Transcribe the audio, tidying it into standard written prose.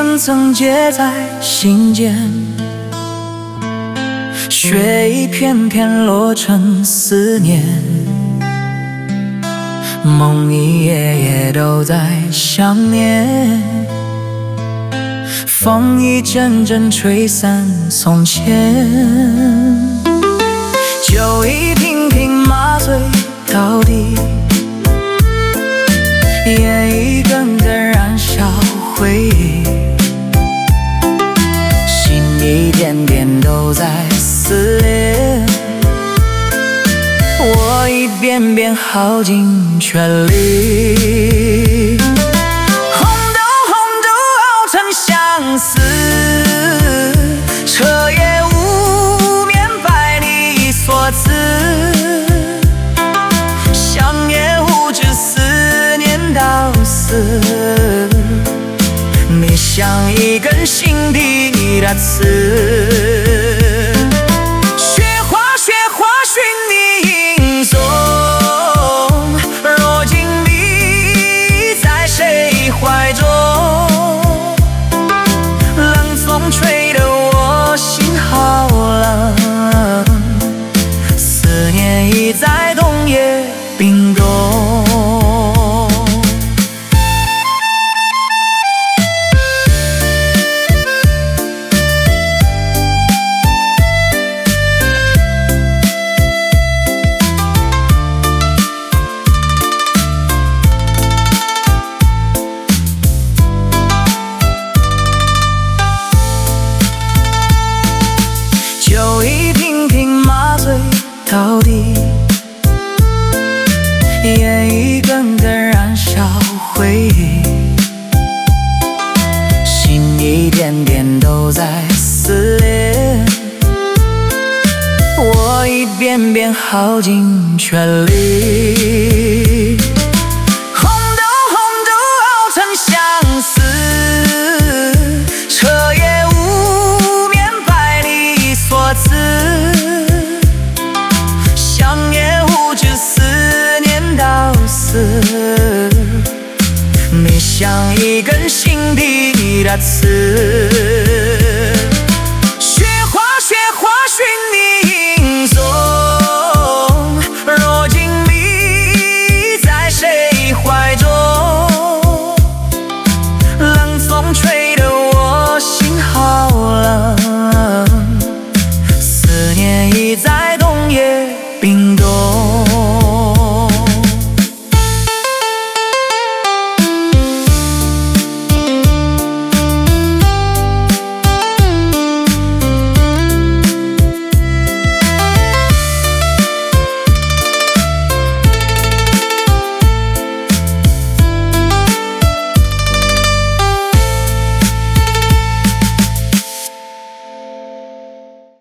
层层结在心间，雪一片片落成思念，梦一夜夜都在想念，风一阵阵吹散从前，酒一瓶瓶麻醉到底，烟一根根燃烧回忆，心一点点都在撕裂，我一遍遍耗尽全力，红豆熬成相思，彻夜无眠百里所辞，想也无知思念到死，你像一根心底的刺，寻你影踪，若今你在谁怀中，冷风吹得我心好冷，思念已在冬夜冰冻。酒一瓶瓶麻醉到底，烟一根根燃烧回忆，心一点点都在撕裂，我一遍遍耗尽全力。